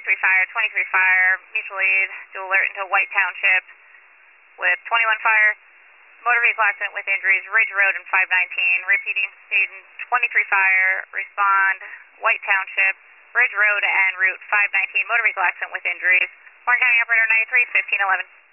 fire, 23 fire, mutual aid, dual alert into White Township with 21 fire, motor vehicle accident with injuries, Ridge Road and 519, repeating, student 23 fire, respond, White Township, Ridge Road and Route 519, motor vehicle accident with injuries, Warren County Operator 93, 1511.